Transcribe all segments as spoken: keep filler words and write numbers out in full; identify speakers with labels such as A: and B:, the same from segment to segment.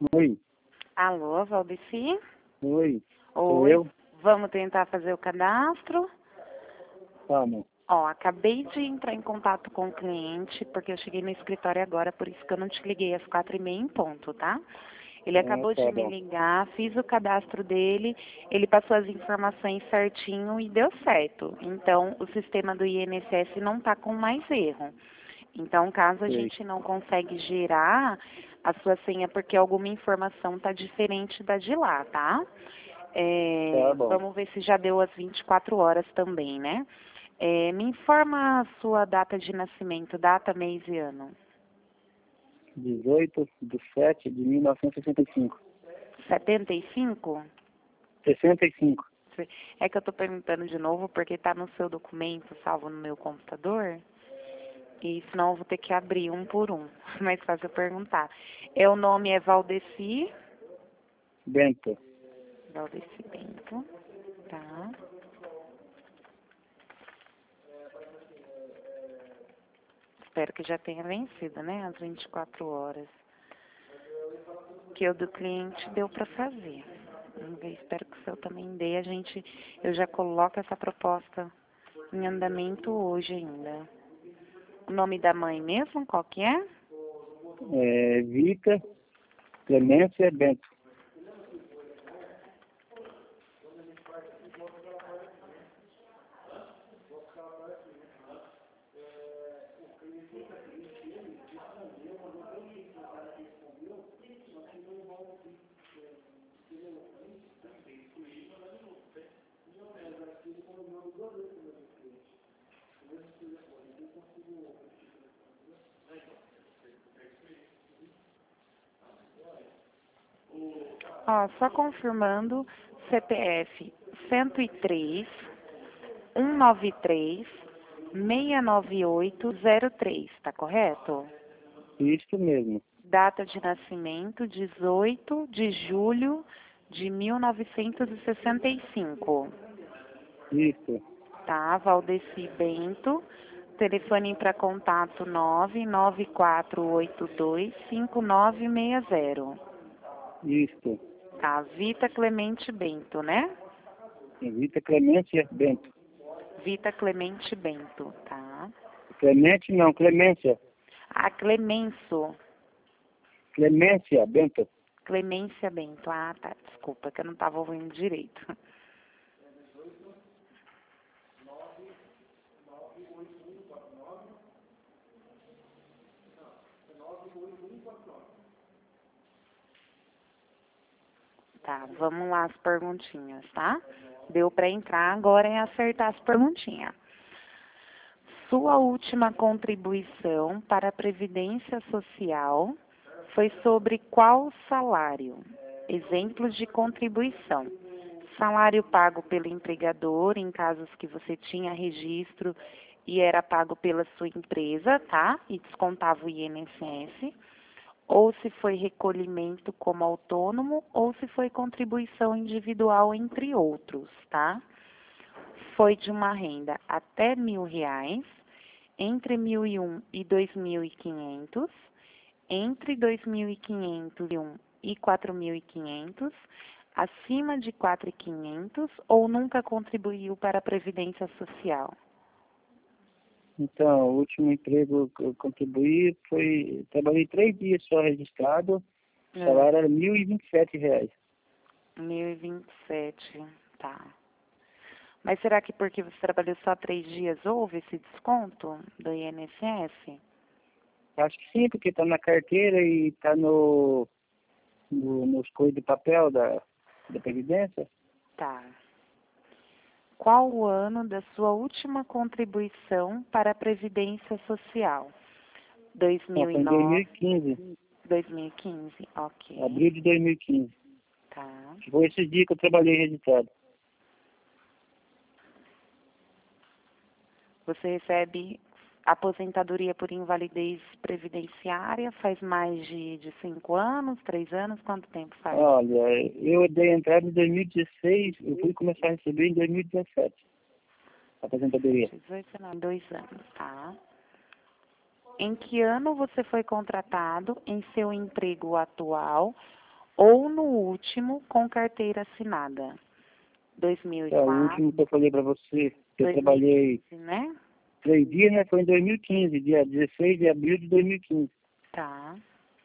A: Oi,
B: Alô, Valdeci?
A: oi, sou
B: Oi,
A: eu?
B: vamos tentar fazer o cadastro?
A: Vamos.
B: Ó, acabei de entrar em contato com o cliente, porque eu cheguei no escritório agora, por isso que eu não te liguei às quatro e meia em ponto, tá? Ele
A: Ah,
B: acabou de
A: tá
B: me
A: bom.
B: ligar, fiz o cadastro dele, ele passou as informações certinho e deu certo. Então, o sistema do I N S S não está com mais erro. Então, caso a
A: Sei.
B: gente não consegue gerar a sua senha porque alguma informação está diferente da de lá, tá?
A: Tá
B: É,
A: bom.
B: vamos ver se já deu as vinte e quatro horas também, né? É, me informa a sua data de nascimento, data, mês e ano.
A: dezoito de sete de mil novecentos e sessenta e cinco.
B: setenta e cinco?
A: sessenta e cinco.
B: É que eu estou perguntando de novo porque está no seu documento salvo no meu computador. E senão eu vou ter que abrir um por um. Mais fácil eu perguntar. É, o nome é Valdeci.
A: Bento.
B: Valdeci Bento. Tá. Espero que já tenha vencido, né? As vinte e quatro horas. Que o do cliente deu para fazer. Vamos ver, espero que o seu também dê. A gente, eu já coloco essa proposta em andamento hoje ainda. O nome da mãe mesmo, qual que é?
A: É, Vita Clemência Bento.
B: Ó, só confirmando, C P F cento e três, cento e noventa e três, seiscentos e noventa e oito, zero três, tá correto?
A: Isso mesmo.
B: Data de nascimento, dezoito de julho de mil novecentos e sessenta e cinco.
A: Isso.
B: Tá, Valdeci Bento. Telefone para contato nove nove quatro oito dois cinco nove seis zero.
A: Isso.
B: Tá, Vita Clemente Bento, né?
A: Vita Clemência Bento.
B: Vita Clemente Bento, tá?
A: Clemente não, Clemência.
B: Ah, Clemenço.
A: Clemência Bento.
B: Clemência Bento. Ah, tá, desculpa, que eu não estava ouvindo direito. Tá, vamos lá as perguntinhas, tá? Deu para entrar, agora é acertar as perguntinhas. Sua última contribuição para a Previdência Social foi sobre qual salário? Exemplos de contribuição. Salário pago pelo empregador, em casos que você tinha registro e era pago pela sua empresa, tá? E descontava o I N S S. Ou se foi recolhimento como autônomo, ou se foi contribuição individual, entre outros, tá? Foi de uma renda até mil reais, entre mil e um e dois mil e quinhentos, entre dois mil e quinhentos e um e quatro mil e quinhentos, acima de quatro mil e quinhentos ou nunca contribuiu para a Previdência Social?
A: Então, o último emprego que eu contribuí foi... Trabalhei três dias só registrado. O
B: É,
A: salário era mil e vinte e sete reais.
B: mil e vinte e sete, tá. Mas será que porque você trabalhou só três dias houve esse desconto do I N S S?
A: Acho que sim, porque está na carteira e está no, no, nos coisas de papel da, da Previdência.
B: Tá. Qual o ano da sua última contribuição para a Previdência Social?
A: Não, foi em dois mil e
B: dois mil e nove,
A: quinze,
B: dois mil e quinze, ok.
A: abril de dois mil e quinze.
B: Tá.
A: Foi esse dia que eu trabalhei registrado.
B: Você recebe aposentadoria por invalidez previdenciária faz mais de, de cinco anos, três anos? Quanto tempo faz?
A: Olha, eu dei entrada em dois mil e dezesseis, eu fui começar a receber em dois mil e dezessete, a aposentadoria.
B: dezoito, dezenove, dois anos, tá? Em que ano você foi contratado em seu emprego atual ou no último com carteira assinada.
A: É, o
B: dois mil e quatro,
A: último que eu falei para você, que eu trabalhei
B: dois mil e quinze, né?
A: três dias, né? Foi em dois mil e quinze, dia dezesseis de abril de dois mil e quinze.
B: Tá.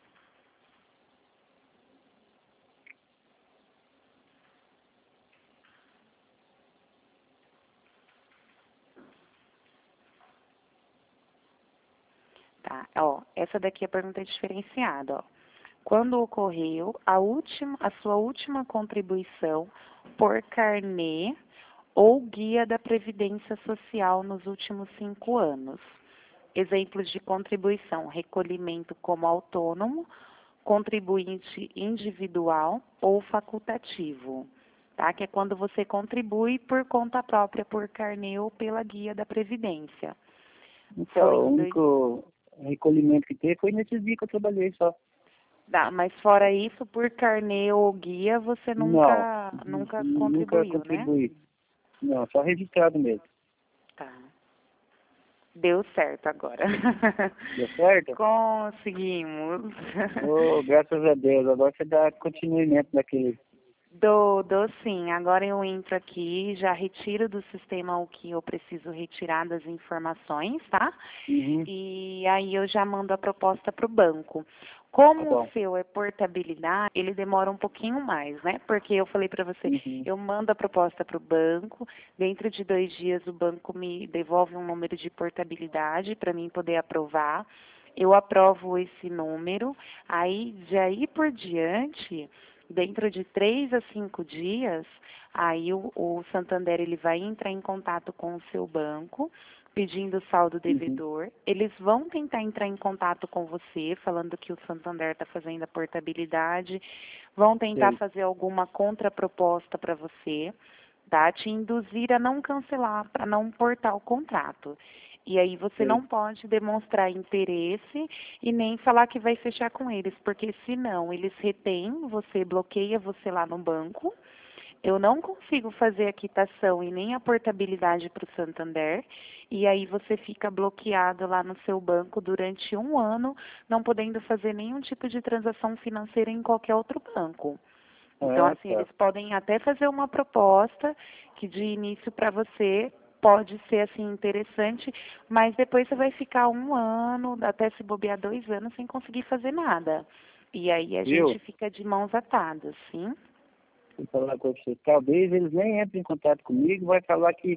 B: Tá, ó, essa daqui é a pergunta diferenciada, ó. Quando ocorreu a última, a sua última contribuição por carnê ou guia da Previdência Social nos últimos cinco anos? Exemplos de contribuição: recolhimento como autônomo, contribuinte individual ou facultativo, tá? Que é quando você contribui por conta própria, por carnê ou pela guia da Previdência.
A: Então,
B: Foi
A: o
B: em dois...
A: único recolhimento que teve foi nesses dias que eu trabalhei só.
B: Tá, mas fora isso, por carnê ou guia, você
A: Não,
B: nunca, nunca
A: nunca
B: contribuiu, né?
A: contribuí. Não, só registrado mesmo.
B: Tá. Deu certo agora.
A: Deu certo?
B: Conseguimos.
A: Oh, graças a Deus. Agora você dá continuamento daquele.
B: Dou, dou sim. Agora eu entro aqui, já retiro do sistema o que eu preciso retirar das informações, tá?
A: Uhum,
B: E aí eu já mando a proposta para o banco.
A: tá
B: Como o
A: bom.
B: seu é portabilidade, ele demora um pouquinho mais, né? Porque eu falei para você,
A: Uhum,
B: eu mando a proposta para o banco, dentro de dois dias o banco me devolve um número de portabilidade para mim poder aprovar. Eu aprovo esse número, aí de aí por diante, dentro de três a cinco dias, aí o, o Santander ele vai entrar em contato com o seu banco, pedindo saldo
A: uhum,
B: devedor. Eles vão tentar entrar em contato com você, falando que o Santander está fazendo a portabilidade, vão tentar
A: sei,
B: fazer alguma contraproposta para você, tá? Te induzir a não cancelar, para não portar o contrato. E aí você
A: sei.
B: não pode demonstrar interesse e nem falar que vai fechar com eles, porque senão eles retêm você, bloqueia você lá no banco. Eu não consigo fazer a quitação e nem a portabilidade para o Santander, e aí você fica bloqueado lá no seu banco durante um ano, não podendo fazer nenhum tipo de transação financeira em qualquer outro banco. Então,
A: Ah,
B: assim,
A: tá.
B: eles podem até fazer uma proposta que de início para você pode ser assim interessante, mas depois você vai ficar um ano, até se bobear dois anos sem conseguir fazer nada. E aí a gente
A: Viu?
B: fica de mãos atadas, sim?
A: Vou falar uma coisa pra você. Talvez eles nem entrem em contato comigo, vai falar que,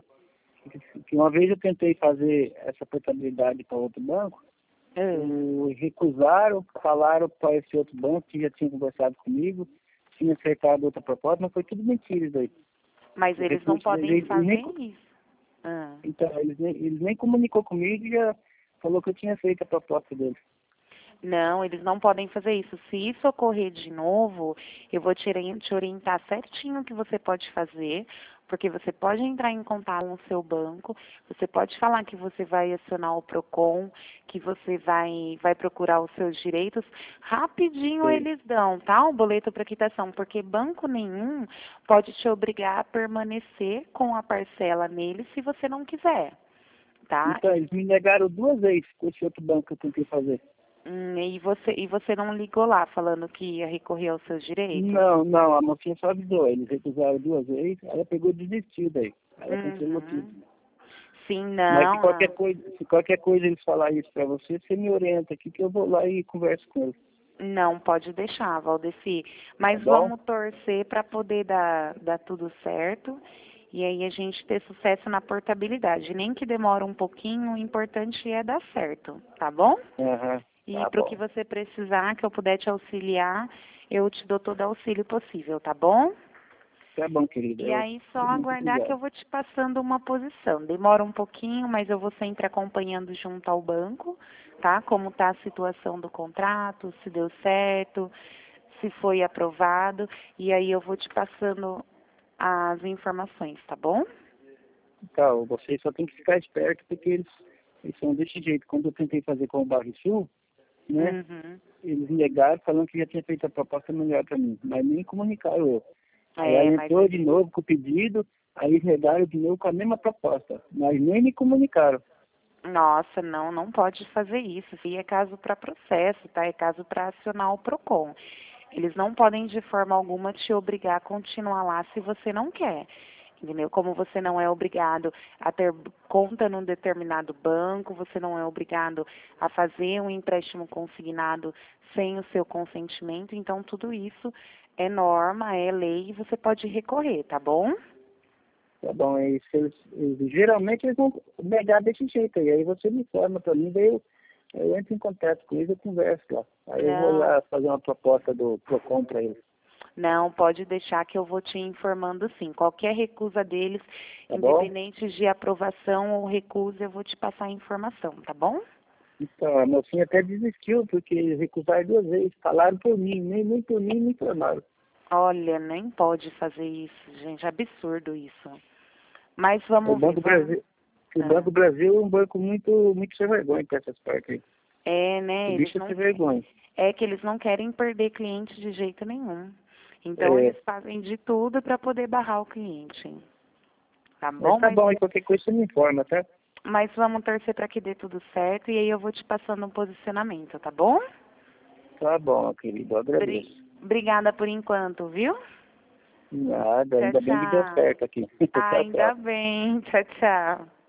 A: que uma vez eu tentei fazer essa portabilidade para outro banco,
B: É.
A: o, recusaram, falaram para esse outro banco que já tinha conversado comigo, tinha acertado outra proposta, mas foi tudo mentira isso daí.
B: Mas
A: O
B: eles não
A: recurso
B: podem
A: dele, ele nem,
B: fazer
A: co-
B: isso. Ah.
A: então, eles nem, eles nem comunicou comigo e já falou que eu tinha feito a proposta dele.
B: Não, eles não podem fazer isso. Se isso ocorrer de novo, eu vou te ori- te orientar certinho o que você pode fazer, porque você pode entrar em contato com o seu banco, você pode falar que você vai acionar o PROCON, que você vai, vai procurar os seus direitos. Rapidinho
A: Sei.
B: eles dão, tá? O boleto para quitação, porque banco nenhum pode te obrigar a permanecer com a parcela nele se você não quiser, tá?
A: Então, eles me negaram duas vezes com esse outro banco que eu tentei fazer.
B: Hum, e você, e você não ligou lá falando que ia recorrer aos seus direitos?
A: Não, não, a mocinha só avisou. Eles recusaram duas vezes, aí ela pegou e desistiu daí. Aí ela cancelou tudo.
B: Uhum. Sim,
A: Mas se
B: não,
A: qualquer
B: não.
A: coisa, se qualquer coisa eles falarem isso pra você, você me orienta aqui que eu vou lá e converso com eles.
B: Não, pode deixar, Valdeci.
A: Tá
B: Mas
A: bom?
B: vamos torcer para poder dar, dar tudo certo e aí a gente ter sucesso na portabilidade. Nem que demore um pouquinho, o importante é dar certo, tá bom?
A: Aham,
B: E
A: tá
B: para o que
A: bom.
B: você precisar, que eu puder te auxiliar, eu te dou todo o auxílio possível, tá bom?
A: Tá bom, querida.
B: E
A: Eu,
B: aí só
A: muito
B: aguardar que eu
A: obrigado.
B: vou te passando uma posição. Demora um pouquinho, mas eu vou sempre acompanhando junto ao banco, tá? Como está a situação do contrato, se deu certo, se foi aprovado, e aí eu vou te passando as informações, tá bom?
A: Então, vocês só tem que ficar esperto porque eles, eles são desse jeito. Quando eu tentei fazer com o Barro Sul, né,
B: Uhum.
A: eles negaram falando que já tinha feito a proposta melhor para mim, mas nem comunicaram eu. Aí ela
B: É, mas
A: entrou
B: é-
A: de novo com o pedido, aí eles negaram de novo com a mesma proposta, mas nem me comunicaram.
B: nossa, não, não pode fazer isso. Isso aí é caso para processo, tá? É caso para acionar o PROCON. Eles não podem de forma alguma te obrigar a continuar lá se você não quer. Entendeu? Como você não é obrigado a ter conta num determinado banco, você não é obrigado a fazer um empréstimo consignado sem o seu consentimento, então tudo isso é norma, é lei e você pode recorrer, tá bom?
A: Tá bom, aí se eles, eles- geralmente eles vão negar desse jeito aí, aí você me informa para mim, daí eu, eu entro em contato com eles e converso lá. Aí eu vou
B: Não,
A: lá fazer uma proposta do Procon para eles,
B: não, pode deixar que eu vou te informando sim. Qualquer recusa deles,
A: tá bom?
B: independente de aprovação ou recusa, eu vou te passar a informação, tá bom?
A: Então, a mocinha até desistiu, porque eles recusaram duas vezes, falaram por mim, nem, nem por mim me informaram.
B: Olha, nem pode fazer isso, gente, absurdo isso. Mas
A: O
B: vamos ver,
A: Banco
B: vamos.
A: Brasil, o
B: Ah,
A: Banco Brasil é um banco muito, muito sem vergonha para essas partes aí.
B: é,
A: O
B: né? Eles
A: bicho é
B: não
A: sem vergonha.
B: é que eles não querem perder cliente de jeito nenhum. Então
A: É,
B: eles fazem de tudo para poder barrar o cliente. Tá
A: mas
B: bom?
A: tá
B: Mas,
A: bom, aí qualquer coisa você me informa, tá?
B: mas vamos torcer para que dê tudo certo e aí eu vou te passando um posicionamento, tá bom?
A: Tá bom, querido, eu
B: Bri-
A: agradeço.
B: Obrigada por enquanto, viu?
A: Nada,
B: Tchau,
A: ainda bem que deu
B: tchau.
A: certo aqui.
B: Ah,
A: Tchau,
B: ainda
A: tchau.
B: bem. Tchau, tchau.